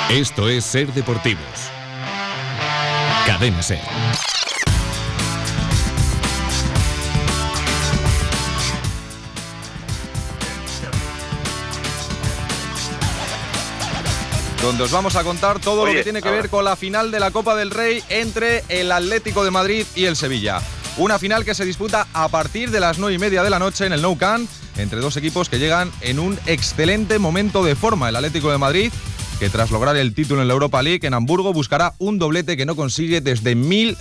Esto es Ser Deportivos. Cadena Ser. Donde os vamos a contar todo lo que tiene que ver con la final de la Copa del Rey entre el Atlético de Madrid y el Sevilla. Una final que se disputa a partir de las 9:30 de la noche en el Nou Camp, entre dos equipos que llegan en un excelente momento de forma. El Atlético de Madrid, que tras lograr el título en la Europa League en Hamburgo buscará un doblete que no consigue desde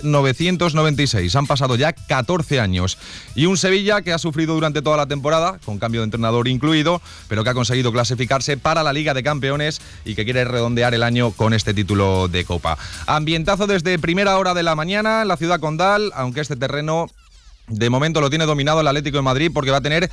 1996. Han pasado ya 14 años. Y un Sevilla que ha sufrido durante toda la temporada, con cambio de entrenador incluido, pero que ha conseguido clasificarse para la Liga de Campeones y que quiere redondear el año con este título de Copa. Ambientazo desde primera hora de la mañana en la ciudad condal, aunque este terreno de momento lo tiene dominado el Atlético de Madrid porque va a tener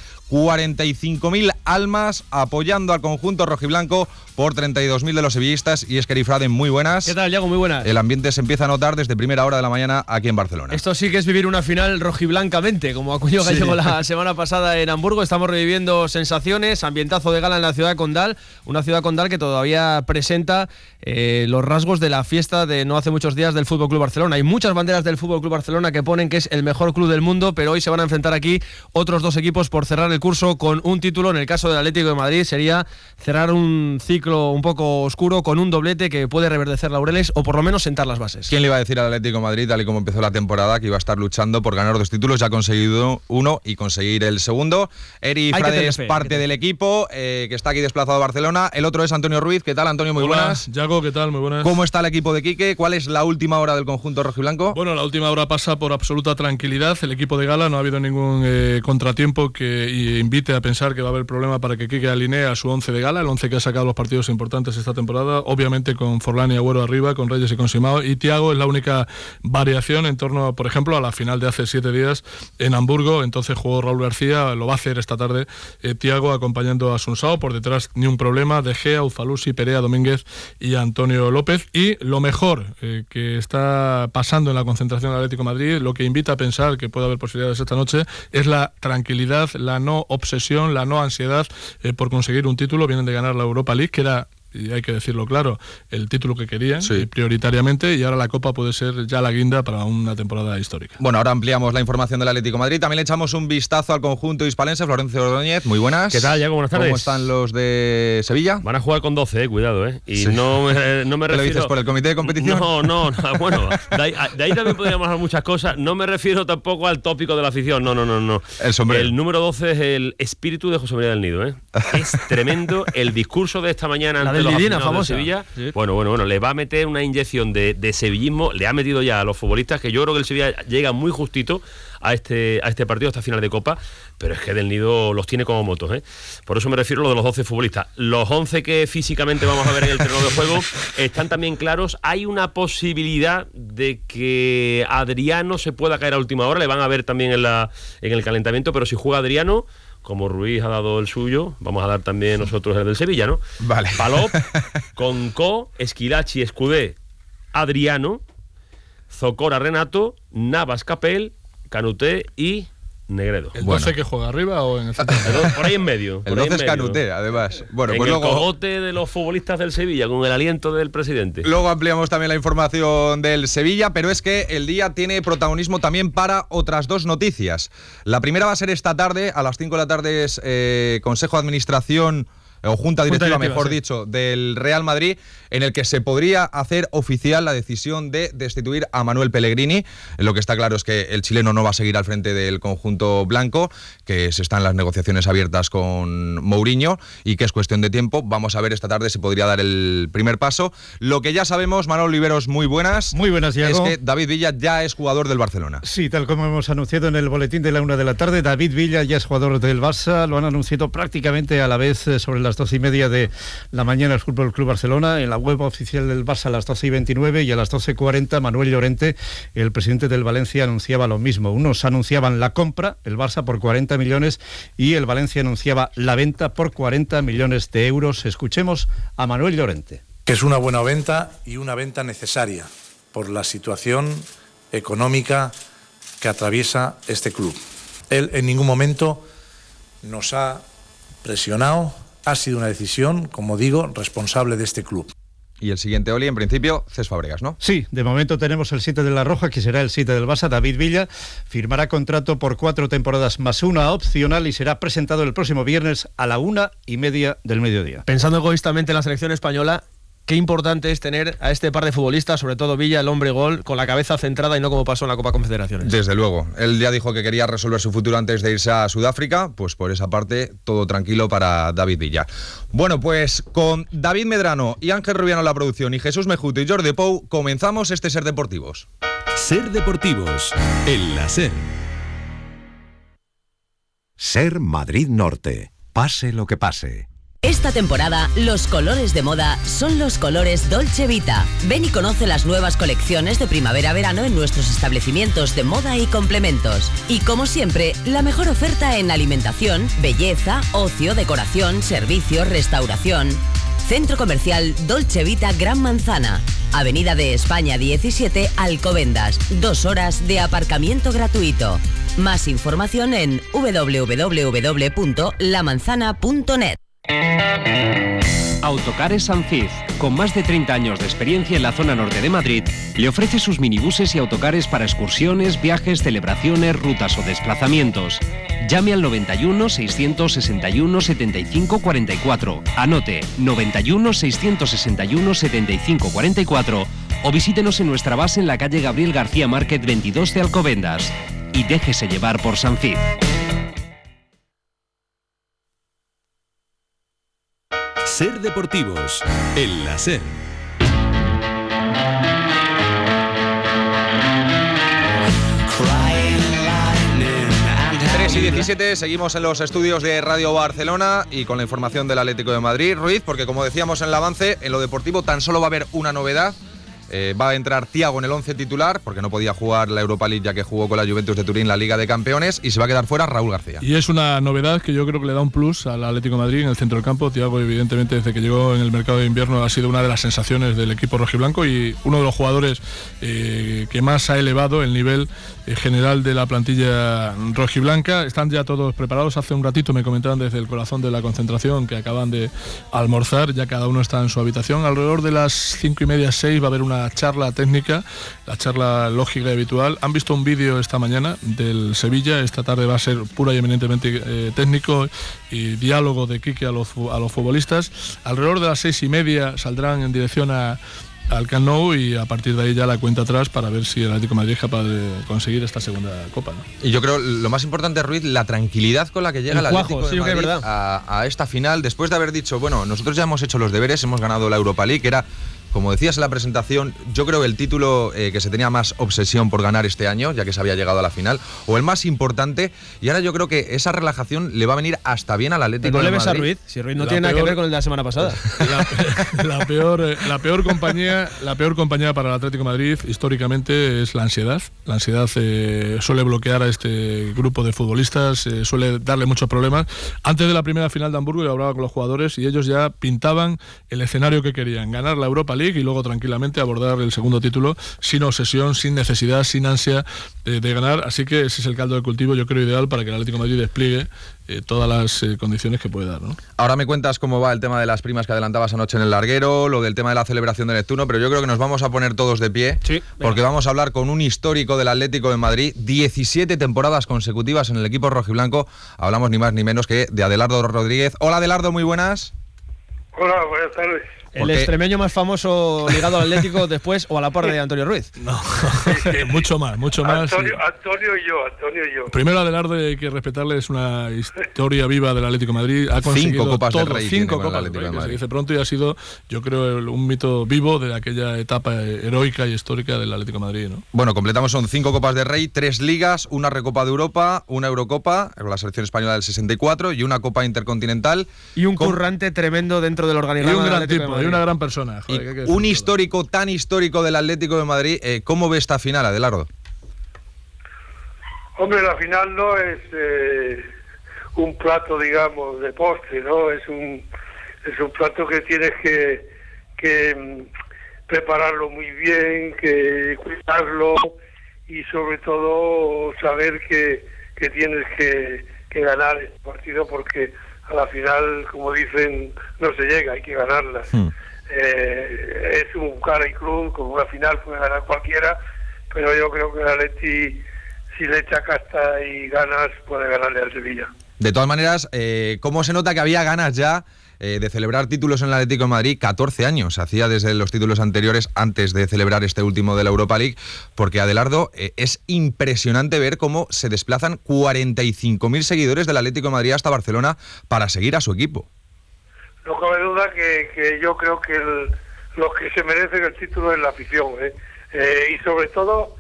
45.000 almas apoyando al conjunto rojiblanco por 32.000 de los sevillistas. Y Esquer y Fraden, muy buenas. ¿Qué tal, Yago? Muy buenas. El ambiente se empieza a notar desde primera hora de la mañana aquí en Barcelona. Esto sí que es vivir una final rojiblancamente, como acuñó Gallego la semana pasada en Hamburgo. Estamos reviviendo sensaciones, ambientazo de gala en la ciudad condal, una ciudad condal que todavía presenta los rasgos de la fiesta de no hace muchos días del FC Barcelona. Hay muchas banderas del FC Barcelona que ponen que es el mejor club del mundo, pero hoy se van a enfrentar aquí otros dos equipos por cerrar el curso con un título. En el caso del Atlético de Madrid sería cerrar un ciclo un poco oscuro con un doblete que puede reverdecer laureles o por lo menos sentar las bases. ¿Quién le iba a decir al Atlético de Madrid, tal y como empezó la temporada, que iba a estar luchando por ganar dos títulos? Ya ha conseguido uno y conseguir el segundo. Eri Frade es parte del equipo que está aquí desplazado a Barcelona. El otro es Antonio Ruiz. ¿Qué tal, Antonio? Muy buenas. Yago, ¿qué tal? Muy buenas. ¿Cómo está el equipo de Quique? ¿Cuál es la última hora del conjunto rojiblanco? Bueno, la última hora pasa por absoluta tranquilidad. El equipo de gala, no ha habido ningún contratiempo que invite a pensar que va a haber problema para que Quique alinee a su 11 de gala, el 11 que ha sacado los partidos importantes esta temporada, obviamente con Forlán y Agüero arriba, con Reyes y con Simao, y Thiago es la única variación en torno, por ejemplo, a la final de hace 7 días en Hamburgo. Entonces jugó Raúl García, lo va a hacer esta tarde Thiago acompañando a Sunsao, por detrás ni un problema, De Gea, Ufalusi, Perea, Domínguez y Antonio López. Y lo mejor que está pasando en la concentración del Atlético de Madrid, lo que invita a pensar que puede haber posibilidades esta noche, es la tranquilidad, la no obsesión, la no ansiedad por conseguir un título. Vienen de ganar la Europa League, que era, y hay que decirlo claro, el título que querían prioritariamente, y ahora la Copa puede ser ya la guinda para una temporada histórica. Bueno, ahora ampliamos la información del Atlético de Madrid. También le echamos un vistazo al conjunto hispalense. Florencio Ordóñez, muy buenas. ¿Qué tal, Yago? Buenas tardes. ¿Cómo están los de Sevilla? Van a jugar con 12, cuidado, Y sí. no me refiero... ¿Lo dices por el comité de competición? No, bueno, de ahí también podríamos hablar muchas cosas. No me refiero tampoco al tópico de la afición, no. El sombrero. El número 12 es el espíritu de José María del Nido, Es tremendo el discurso de esta mañana ante los aficionados de Sevilla. Sí. Bueno, le va a meter una inyección de sevillismo, le ha metido ya a los futbolistas, que yo creo que el Sevilla llega muy justito a este partido, a esta final de Copa, pero es que Del Nido los tiene como motos, Por eso me refiero a lo de los 12 futbolistas. Los 11 que físicamente vamos a ver en el terreno de juego están también claros. Hay una posibilidad de que Adriano se pueda caer a última hora, le van a ver también en el calentamiento, pero si juega Adriano, como Ruiz ha dado el suyo, vamos a dar también nosotros el del Sevilla, ¿no? Vale. Palop, Concó, Esquilachi, Escudé, Adriano, Zocora, Renato, Navas, Capel, Canuté y Negredo. ¿El 12 que juega arriba o en el centro? Por ahí en medio. El 12 es Canuté, además. Bueno, en pues el luego cogote de los futbolistas del Sevilla, con el aliento del presidente. Luego ampliamos también la información del Sevilla, pero es que el día tiene protagonismo también para otras dos noticias. La primera va a ser esta tarde, a las 5 de la tarde es Consejo de Administración o Junta Directiva, mejor dicho, del Real Madrid, en el que se podría hacer oficial la decisión de destituir a Manuel Pellegrini. Lo que está claro es que el chileno no va a seguir al frente del conjunto blanco, que se están las negociaciones abiertas con Mourinho y que es cuestión de tiempo. Vamos a ver esta tarde si podría dar el primer paso. Lo que ya sabemos, Manolo Oliveros, muy buenas. Muy buenas, Diego. Es que David Villa ya es jugador del Barcelona. Sí, tal como hemos anunciado en el boletín de la 1 de la tarde, David Villa ya es jugador del Barça. Lo han anunciado prácticamente a la vez sobre las 12:30 de la mañana el Fútbol Club Barcelona. En la web oficial del Barça a las 12:29 y a las 12:40 Manuel Llorente, el presidente del Valencia, anunciaba lo mismo. Unos anunciaban la compra, el Barça por 40 millones y el Valencia anunciaba la venta por 40 millones de euros. Escuchemos a Manuel Llorente. Que es una buena venta y una venta necesaria por la situación económica que atraviesa este club. Él en ningún momento nos ha presionado. Ha sido una decisión, como digo, responsable de este club. Y el siguiente Oli, en principio, Cés Fábregas, ¿no? Sí, de momento tenemos el 7 de la Roja, que será el 7 del Barça. David Villa firmará contrato por 4 temporadas más una opcional y será presentado el próximo viernes a la 1:30 del mediodía. Pensando egoístamente en la selección española, qué importante es tener a este par de futbolistas, sobre todo Villa, el hombre gol, con la cabeza centrada y no como pasó en la Copa Confederaciones. Desde luego. Él ya dijo que quería resolver su futuro antes de irse a Sudáfrica, pues por esa parte todo tranquilo para David Villa. Bueno, pues con David Medrano y Ángel Rubiano en la producción y Jesús Mejuto y Jordi Pou, comenzamos este Ser Deportivos. Ser Deportivos, en la SER. Ser Madrid Norte. Pase lo que pase. Esta temporada, los colores de moda son los colores Dolce Vita. Ven y conoce las nuevas colecciones de primavera-verano en nuestros establecimientos de moda y complementos. Y como siempre, la mejor oferta en alimentación, belleza, ocio, decoración, servicios, restauración. Centro Comercial Dolce Vita Gran Manzana. Avenida de España 17, Alcobendas. 2 horas de aparcamiento gratuito. Más información en www.lamanzana.net. Autocares Sanfiz, con más de 30 años de experiencia en la zona norte de Madrid, le ofrece sus minibuses y autocares para excursiones, viajes, celebraciones, rutas o desplazamientos. Llame al 91 661 75 44. Anote 91 661 75 44 o visítenos en nuestra base en la calle Gabriel García Márquez 22 de Alcobendas. Y déjese llevar por Sanfiz. Ser Deportivos, en la SER. Y 17, seguimos en los estudios de Radio Barcelona y con la información del Atlético de Madrid, Ruiz, porque como decíamos en el avance, en lo deportivo tan solo va a haber una novedad. Va a entrar Thiago en el 11 titular, porque no podía jugar la Europa League ya que jugó con la Juventus de Turín la Liga de Campeones, y se va a quedar fuera Raúl García. Y es una novedad que yo creo que le da un plus al Atlético de Madrid en el centro del campo. Thiago, evidentemente, desde que llegó en el mercado de invierno ha sido una de las sensaciones del equipo rojiblanco y uno de los jugadores que más ha elevado el nivel general de la plantilla rojiblanca. Están ya todos preparados. Hace un ratito me comentaban desde el corazón de la concentración que acaban de almorzar, ya cada uno está en su habitación. Alrededor de las 5:30, 6 va a haber una charla técnica, la charla lógica y habitual. Han visto un vídeo esta mañana del Sevilla. Esta tarde va a ser pura y eminentemente técnico y diálogo de Quique a los futbolistas. Alrededor de las 6:30 saldrán en dirección al Camp Nou y a partir de ahí ya la cuenta atrás para ver si el Atlético de Madrid es capaz de conseguir esta segunda Copa, ¿no? Y yo creo lo más importante, Ruiz, la tranquilidad con la que llega el Atlético de Madrid a esta final, después de haber dicho, bueno, nosotros ya hemos hecho los deberes, hemos ganado la Europa League, que era, como decías en la presentación, yo creo el título que se tenía más obsesión por ganar este año, ya que se había llegado a la final, o el más importante, y ahora yo creo que esa relajación le va a venir hasta bien al Atlético de Madrid. No le ves a Ruiz, si Ruiz no tiene nada que ver con el de la semana pasada. La peor compañía para el Atlético de Madrid históricamente es la ansiedad. La ansiedad suele bloquear a este grupo de futbolistas, suele darle muchos problemas. Antes de la primera final de Hamburgo yo hablaba con los jugadores y ellos ya pintaban el escenario que querían, ganar la Europa League y luego tranquilamente abordar el segundo título sin obsesión, sin necesidad, sin ansia de ganar. Así que ese es el caldo de cultivo, yo creo, ideal para que el Atlético de Madrid despliegue todas las condiciones que puede dar, ¿no? Ahora me cuentas cómo va el tema de las primas que adelantabas anoche en el larguero, lo del tema de la celebración de Neptuno, pero yo creo que nos vamos a poner todos de pie, sí, porque vamos a hablar con un histórico del Atlético de Madrid, 17 temporadas consecutivas en el equipo rojiblanco. Hablamos ni más ni menos que de Adelardo Rodríguez. Hola Adelardo, muy buenas. Hola, buenas tardes. El extremeño más famoso ligado al Atlético después o a la par de Antonio Ruiz. No, mucho más. Antonio sí. Antonio y yo. Primero Adelardo, hay que respetarle, es una historia viva del Atlético de Madrid. Ha conseguido 5 copas todo, del Rey. 5 copas del Rey, que se dice pronto, y ha sido, yo creo, un mito vivo de aquella etapa heroica y histórica del Atlético de Madrid, ¿no? Bueno, completamos, son 5 copas del Rey, 3 ligas, una Recopa de Europa, una Eurocopa con la selección española del 64 y una Copa Intercontinental. Y un currante tremendo dentro del organigrama. Y un gran tipo, y una gran persona. Joder, un histórico tan histórico del Atlético de Madrid. ¿Cómo ve esta final, Adelardo? Hombre, la final no es un plato, digamos, de postre, ¿no? Es un plato que tienes que prepararlo muy bien, que cuidarlo y sobre todo saber que tienes que ganar el partido, porque a la final, como dicen, no se llega, hay que ganarla. es un cara y cruz, como una final puede ganar cualquiera, pero yo creo que el Atleti, si le echa casta y ganas, puede ganarle al Sevilla. De todas maneras, ¿cómo se nota que había ganas ya de celebrar títulos en el Atlético de Madrid? 14 años hacía desde los títulos anteriores, antes de celebrar este último de la Europa League, porque Adelardo, es impresionante ver cómo se desplazan 45.000 seguidores del Atlético de Madrid hasta Barcelona para seguir a su equipo. No cabe duda que yo creo que los que se merecen el título es la afición, y sobre todo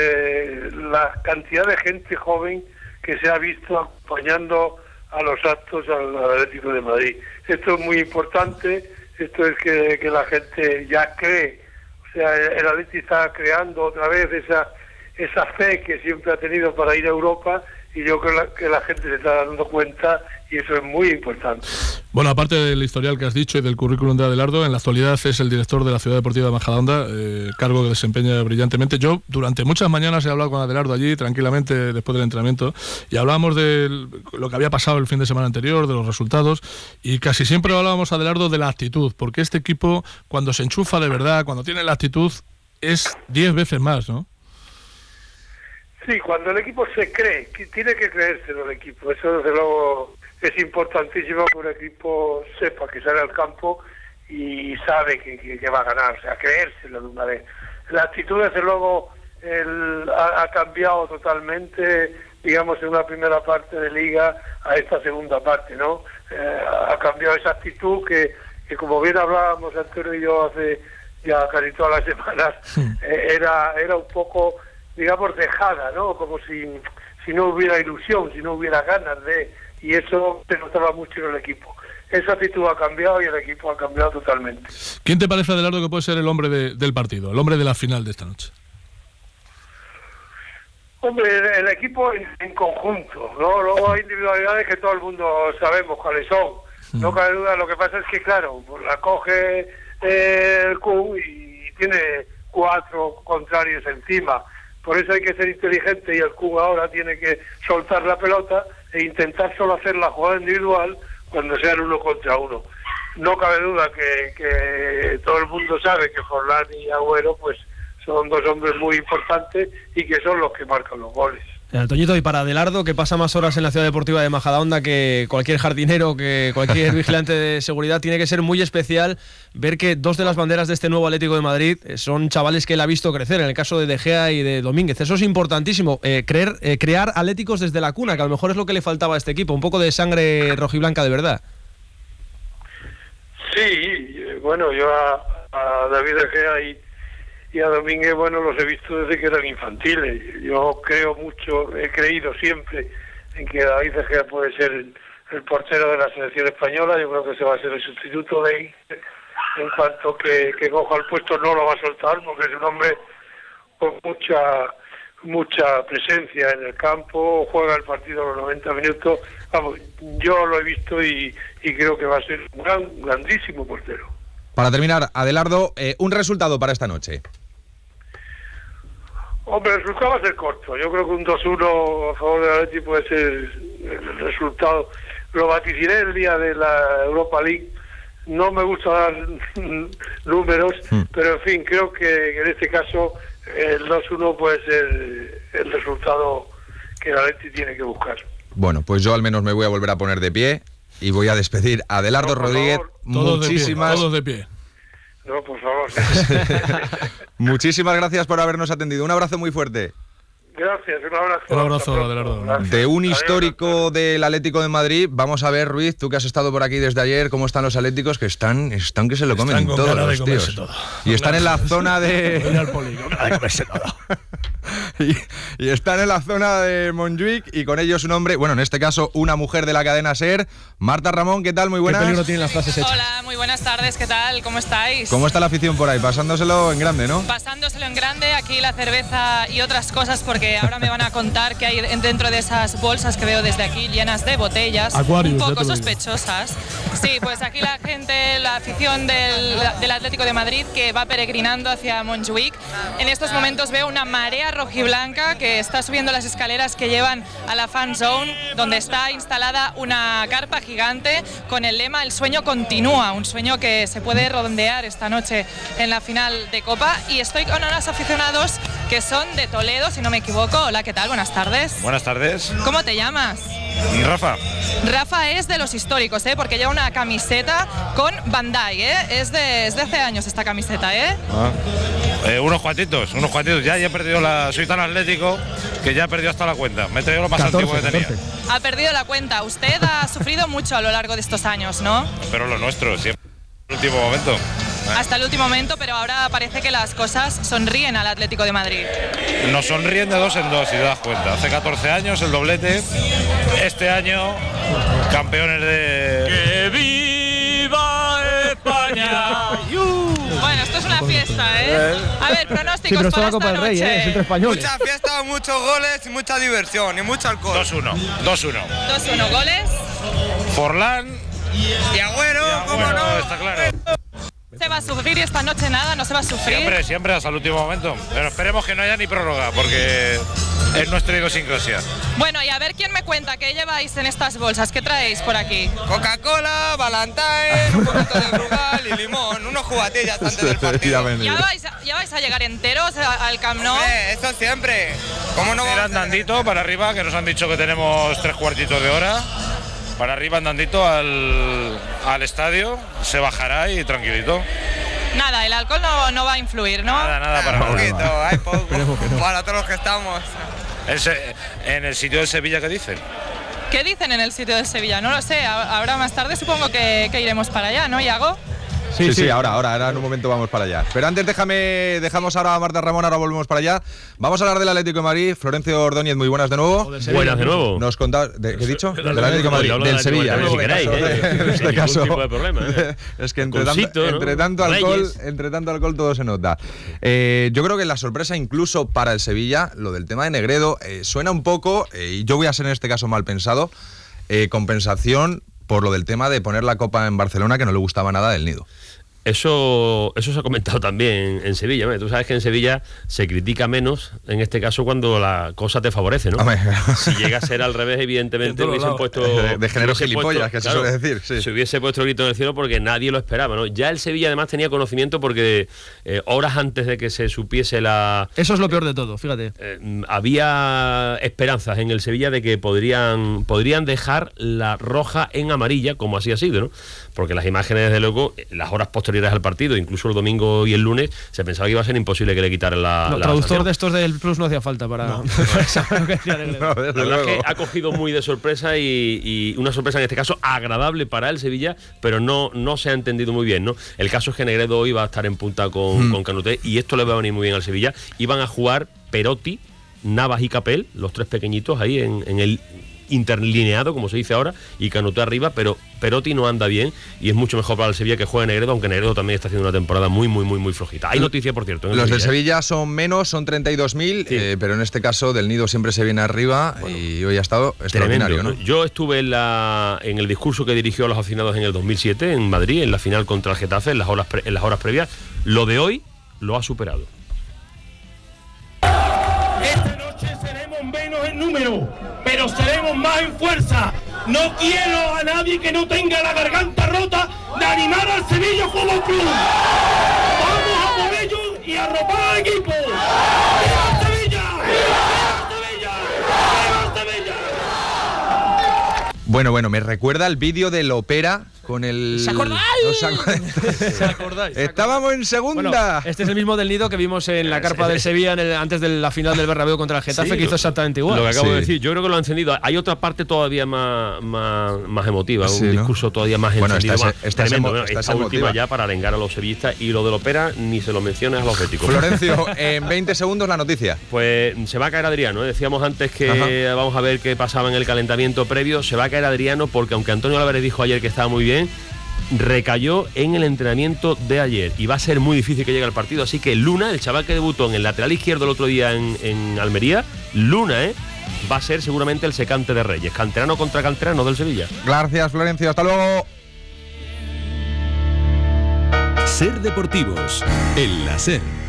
la cantidad de gente joven que se ha visto acompañando a los actos al Atlético de Madrid. Esto es muy importante, esto es que la gente ya cree, o sea, el Atlético está creando otra vez esa fe que siempre ha tenido para ir a Europa, y yo creo que la gente se está dando cuenta, y eso es muy importante. Bueno, aparte del historial que has dicho y del currículum de Adelardo, en la actualidad es el director de la Ciudad Deportiva de Majadahonda, cargo que desempeña brillantemente. Yo durante muchas mañanas he hablado con Adelardo allí, tranquilamente, después del entrenamiento, y hablábamos de lo que había pasado el fin de semana anterior, de los resultados, y casi siempre hablábamos, Adelardo, de la actitud, porque este equipo, cuando se enchufa de verdad, cuando tiene la actitud, es 10 veces más, ¿no? Sí, cuando el equipo se cree, tiene que creérselo el equipo, eso desde luego es importantísimo, que un equipo sepa que sale al campo y sabe que va a ganar, o sea, creérselo de una vez. La actitud desde luego ha cambiado totalmente, digamos, en una primera parte de liga a esta segunda parte, ¿no? Ha cambiado esa actitud que como bien hablábamos Antonio y yo hace ya casi todas las semanas, era un poco, digamos, dejada, ¿no? Como si no hubiera ilusión, si no hubiera ganas de... Y eso se notaba mucho en el equipo. Esa actitud ha cambiado y el equipo ha cambiado totalmente. ¿Quién te parece, Adelardo, que puede ser el hombre del partido, el hombre de la final de esta noche? Hombre, el equipo en conjunto, ¿no? Luego hay individualidades que todo el mundo sabemos cuáles son. No cabe duda, lo que pasa es que, claro, pues la coge el Kun y tiene 4 contrarios encima. Por eso hay que ser inteligente, y el Kun ahora tiene que soltar la pelota e intentar solo hacer la jugada individual cuando sean 1 contra 1. No cabe duda que todo el mundo sabe que Forlán y Agüero pues son 2 hombres muy importantes y que son los que marcan los goles. Toñito, y para Adelardo, que pasa más horas en la Ciudad Deportiva de Majadahonda que cualquier jardinero, que cualquier vigilante de seguridad, tiene que ser muy especial ver que 2 de las banderas de este nuevo Atlético de Madrid son chavales que él ha visto crecer, en el caso de De Gea y de Domínguez. Eso es importantísimo, crear atléticos desde la cuna, que a lo mejor es lo que le faltaba a este equipo, un poco de sangre rojiblanca de verdad. Sí, bueno, yo a David De Gea y a Domínguez, bueno, los he visto desde que eran infantiles. Yo he creído siempre en que David De Gea puede ser el portero de la selección española. Yo creo que ese va a ser el sustituto de Iker. En cuanto que coja el puesto, no lo va a soltar, porque es un hombre con mucha presencia en el campo, juega el partido los 90 minutos. Vamos, yo lo he visto y creo que va a ser un grandísimo portero. Para terminar, Adelardo, un resultado para esta noche. Hombre, el resultado va a ser corto. Yo creo que un 2-1 a favor del Atleti puede ser el resultado. Lo vaticiné el día de la Europa League. No me gusta dar números, pero en fin, creo que en este caso el 2-1 puede ser el resultado que el Atleti tiene que buscar. Bueno, pues yo al menos me voy a volver a poner de pie y voy a despedir a Adelardo Rodríguez. Todos de pie. No, por favor. Muchísimas gracias por habernos atendido. Un abrazo muy fuerte. Gracias, un abrazo. Un abrazo, Adelardo. De un histórico del Atlético de Madrid, vamos a ver, Ruiz, tú que has estado por aquí desde ayer, cómo están los atléticos, que están que se lo comen todos los tíos. Todo. Y están en la zona de... y están en la zona de Montjuic, y con ellos un hombre, bueno, en este caso una mujer de la cadena SER. Marta Ramón, ¿qué tal? Muy buenas. ¿Qué peligro tienen las frases hechas? Hola, muy buenas tardes, ¿qué tal? ¿Cómo estáis? ¿Cómo está la afición por ahí? Pasándoselo en grande, ¿no? Pasándoselo en grande, aquí la cerveza y otras cosas, porque ahora me van a contar que hay dentro de esas bolsas que veo desde aquí llenas de botellas, Aquarius, un poco sospechosas. Sí, pues aquí la gente, la afición afición del Atlético de Madrid que va peregrinando hacia Montjuïc. En estos momentos veo una marea rojiblanca que está subiendo las escaleras que llevan a la Fan Zone, donde está instalada una carpa gigante con el lema "El sueño continúa", un sueño que se puede redondear esta noche en la final de Copa. Y estoy con unos aficionados que son de Toledo, si no me equivoco. Hola, ¿qué tal? Buenas tardes. Buenas tardes. ¿Cómo te llamas? Rafa. Rafa es de los históricos, porque lleva una camiseta con Bandai, es de hace años esta camiseta, Unos cuantitos, ya he perdido soy tan atlético que ya he perdido hasta la cuenta, me he traído lo más antiguo que tenía. Ha perdido la cuenta, usted ha sufrido mucho a lo largo de estos años, ¿no? Pero lo nuestro, siempre en el último momento. Hasta el último momento, pero ahora parece que las cosas sonríen al Atlético de Madrid. Nos sonríen de 2 en 2, si te das cuenta. Hace 14 años el doblete, este año campeones de... ¡Que viva España! Bueno, esto es una fiesta, A ver, pronósticos pero para esta Copa del Rey, noche. es entre españoles. Mucha fiesta, muchos goles y mucha diversión y mucho alcohol. 2-1. 2-1, ¿goles? Forlán y Agüero, ¿cómo no? Está claro. ¿Se va a sufrir esta noche nada? ¿No se va a sufrir? Siempre hasta el último momento. Pero esperemos que no haya ni prórroga, porque es nuestra idiosincrasia. Bueno, y a ver quién me cuenta qué lleváis en estas bolsas. ¿Qué traéis por aquí? Coca-Cola, Valentine, un poquito de Brugal y limón, unos jugatillas antes del partido. ¿Ya vais a llegar enteros al Camp Nou? Eso siempre. ¿Cómo no vamos a andandito para arriba, que nos han dicho que tenemos 3 cuartitos de hora. Para arriba andandito al estadio, se bajará y tranquilito. Nada, el alcohol no va a influir, ¿no? Nada para nada. Poquito, hay poco, para todos los que estamos. En el sitio de Sevilla, ¿qué dicen? ¿Qué dicen en el sitio de Sevilla? No lo sé, ahora más tarde supongo que iremos para allá, ¿no, Iago? Sí, ahora en un momento vamos para allá. Pero antes dejamos ahora a Marta Ramón, ahora volvemos para allá. Vamos a hablar del Atlético de Madrid. Florencio Ordóñez, muy buenas de nuevo. Buenas de nuevo. Nos contaba, ¿qué he dicho? Del Atlético de Madrid, del Sevilla. En este caso, es que entre tanto alcohol todo se nota. Yo creo que la sorpresa incluso para el Sevilla, lo del tema de Negredo, suena un poco, y yo voy a ser en este caso mal pensado, compensación por lo del tema de poner la Copa en Barcelona, que no le gustaba nada del Nido. Eso se ha comentado también en Sevilla. Tú sabes que en Sevilla se critica menos, en este caso, cuando la cosa te favorece, ¿no? Si llega a ser al revés, evidentemente hubiesen puesto... De género gilipollas, que se suele decir. Sí. Se hubiese puesto el grito en el cielo porque nadie lo esperaba, ¿no? Ya el Sevilla además tenía conocimiento porque horas antes de que se supiese la... Eso es lo peor de todo, fíjate. Había esperanzas en el Sevilla de que podrían dejar la roja en amarilla, como así ha sido, ¿no? Porque las imágenes, desde luego, las horas posteriores al partido, incluso el domingo y el lunes, se pensaba que iba a ser imposible que le quitaran la traductor sanción. de estos del Plus no hacía falta para saber lo que decía Negredo. La verdad es que ha cogido muy de sorpresa y una sorpresa en este caso agradable para el Sevilla, pero no se ha entendido muy bien, ¿no? El caso es que Negredo hoy va a estar en punta con Canuté y esto le va a venir muy bien al Sevilla. Iban a jugar Perotti, Navas y Capel, los 3 pequeñitos ahí en el interlineado, como se dice ahora, y Canuté arriba, pero Perotti no anda bien y es mucho mejor para el Sevilla que juegue Negredo, aunque Negredo también está haciendo una temporada muy flojita. Hay noticia, por cierto. Los del Sevilla son menos, son 32.000, pero en este caso del Nido siempre se viene arriba y hoy ha estado extraordinario, ¿no? Yo estuve en el discurso que dirigió a los aficionados en el 2007 en Madrid, en la final contra el Getafe, en las horas previas. Lo de hoy lo ha superado. Esta noche seremos menos en número, pero seremos más en fuerza. No quiero a nadie que no tenga la garganta rota de animar al Sevilla Fútbol Club. Vamos a por ellos y a arropar al equipo. ¡Viva Sevilla! ¡Viva Sevilla! ¡Viva Sevilla! Bueno, me recuerda el vídeo del Opera con el... ¿Se acordáis? ¿Se acordáis? Estábamos en segunda. Bueno, este es el mismo del Nido que vimos en la carpa del Sevilla antes de la final del Bernabéu contra el Getafe, que hizo exactamente igual. Lo que acabo de decir, yo creo que lo ha encendido. Hay otra parte todavía más emotiva, un discurso todavía más encendido. Esta última ya para arengar a los sevillistas, y lo del Opera ni se lo menciones a los béticos. Florencio, en 20 segundos la noticia. Pues se va a caer Adriano, decíamos antes que vamos a ver qué pasaba en el calentamiento previo. Se va a caer Adriano porque, aunque Antonio Álvarez dijo ayer que estaba muy bien, recayó en el entrenamiento de ayer y va a ser muy difícil que llegue al partido. Así que Luna, el chaval que debutó en el lateral izquierdo el otro día en Almería, Luna va a ser seguramente el secante de Reyes, canterano contra canterano del Sevilla. Gracias, Florencio, hasta luego. Ser Deportivos, en la SER.